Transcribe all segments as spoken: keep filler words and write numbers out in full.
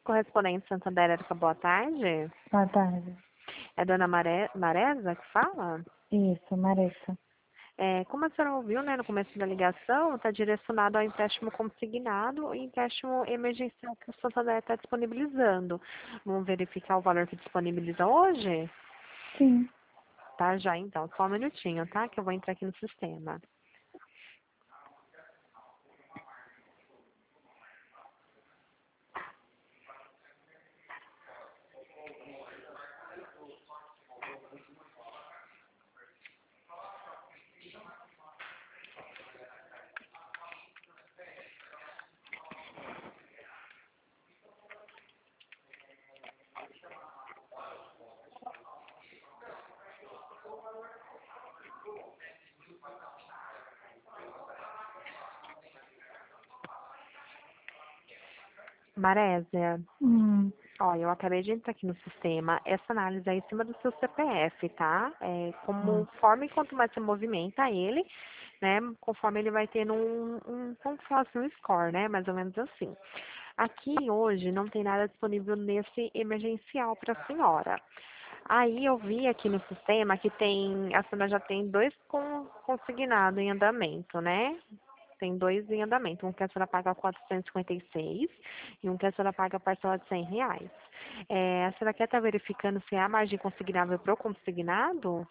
Correspondente Santander, Érica, boa tarde. Boa tarde. É Dona Maré, Maresa que fala? Isso, Maressa. É, como a senhora ouviu, né, no começo da ligação, está direcionado ao empréstimo consignado e empréstimo emergencial que o Santander está disponibilizando. Vamos verificar o valor que disponibiliza hoje? Sim. Tá, já então. Só um minutinho, tá? Que eu vou entrar aqui no sistema. Marésia, Hum, ó, eu acabei de entrar aqui no sistema. Essa análise é em cima do seu C P F, tá? É, hum. conforme quanto mais você movimenta ele, né? Conforme ele vai tendo um, um, como se fosse um score, né? Mais ou menos assim. Aqui hoje não tem nada disponível nesse emergencial para a senhora. Aí eu vi aqui no sistema que tem, a senhora já tem dois com, consignados em andamento, né? Tem dois em andamento, um que a senhora paga quatrocentos e cinquenta e seis e um que a senhora paga parcela de cem reais. É, a senhora quer estar verificando se há margem consignável para o consignado?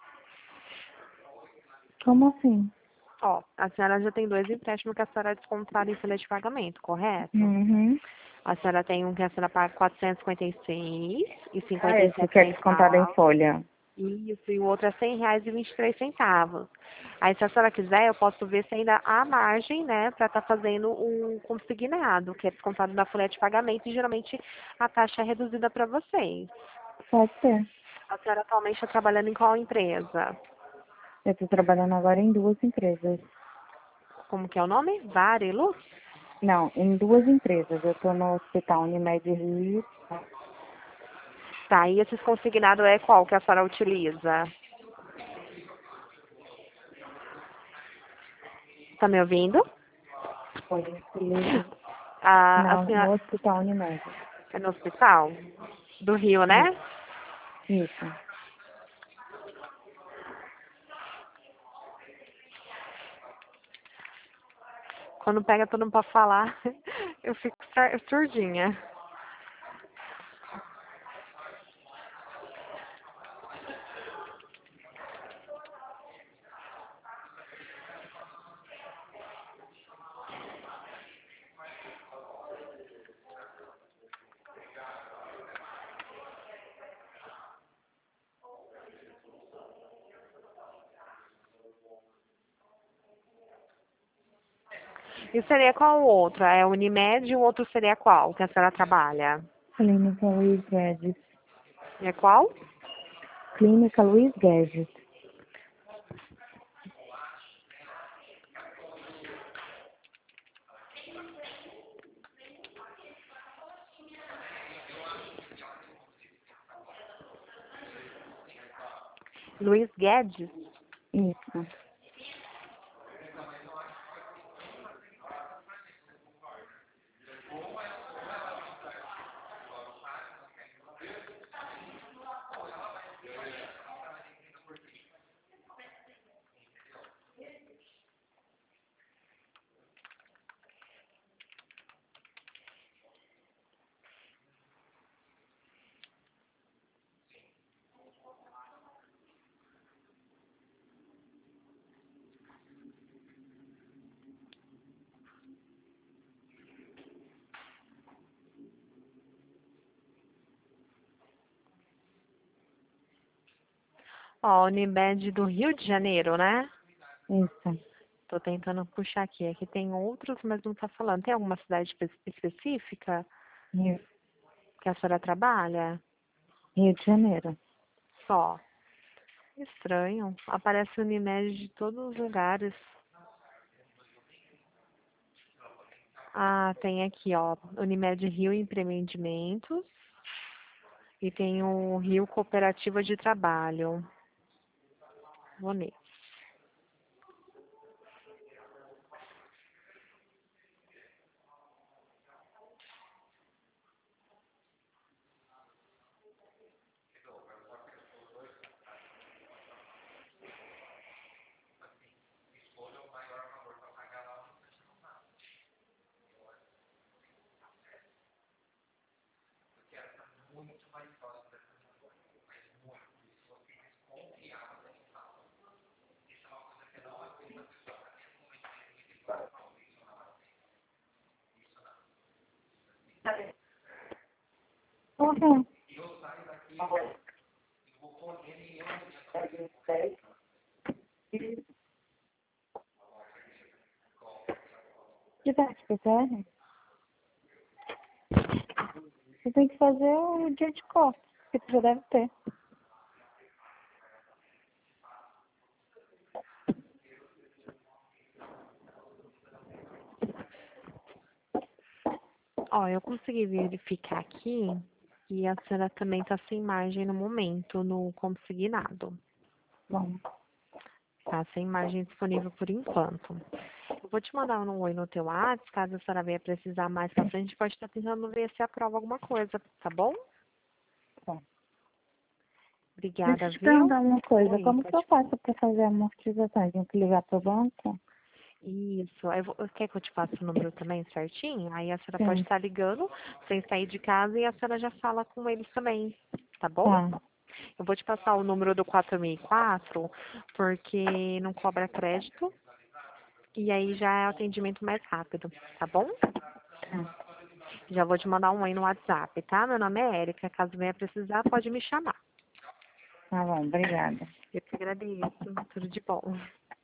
Como assim? Ó, a senhora já tem dois empréstimos que a senhora descontaram em folha de pagamento, correto? Uhum. A senhora tem um que a senhora paga quatrocentos e cinquenta e seis e Ah, cinquenta e esse sete que é descontado em centavos. folha. Isso, e o outro é cem reais e vinte e três centavos. Aí, se a senhora quiser, eu posso ver se ainda há margem, né, para estar fazendo um consignado, que é descontado da folha de pagamento, e geralmente a taxa é reduzida para vocês. Pode ser. A senhora atualmente está trabalhando em qual empresa? Eu estou trabalhando agora em duas empresas. Como que é o nome? Varilux? Não, em duas empresas. Eu estou no Hospital Unimed Rio. Tá, e esses consignados é qual que a senhora utiliza? Tá me ouvindo? Foi, utilizo. A, a Não, no senhora Hospital Unimed. é no hospital? Do Rio, né? Isso. Isso. Quando pega todo mundo pra falar, eu fico sur- surdinha. E seria qual o outro? É Unimed e o outro seria qual que a senhora trabalha? Clínica Luiz Guedes. É qual? Clínica Luiz Guedes. Luiz Guedes? Isso. Ó, Unimed do Rio de Janeiro, né? Isso. Tô tentando puxar aqui. Aqui tem outros, mas não tá falando. Tem alguma cidade espe- específica Rio, que a senhora trabalha? Rio de Janeiro. Só. Estranho. Aparece Unimed de todos os lugares. Ah, tem aqui, ó. Unimed Rio Empreendimentos. E tem o Rio Cooperativa de Trabalho. Vou nele. Aham. Que parte P C R? Você tem que fazer o dia de corte, que você já deve ter. Ó, eu consegui verificar aqui e a senhora também está sem margem no momento, no consignado. Bom, Tá sem margem disponível por enquanto. Eu vou te mandar um oi no teu WhatsApp, caso a senhora venha precisar mais pra frente, a gente pode estar tentando ver se aprova alguma coisa, tá bom? bom. Deixa Obrigada, eu te viu? perguntar uma coisa. Oi, Como que eu pode. faço para fazer a amortização? Tenho que ligar para o banco? Isso. Eu vou, quer que eu te passe o número também certinho? Aí a senhora pode Sim. estar ligando sem sair de casa e a senhora já fala com eles também, tá bom? Tá. Eu vou te passar o número do quatro mil e quatro, porque não cobra crédito e aí já é o atendimento mais rápido, tá bom? Tá. Já vou te mandar um oi no WhatsApp, tá? Meu nome é Érica. Caso venha precisar, pode me chamar. Tá bom, obrigada. Eu que agradeço. Tudo de bom.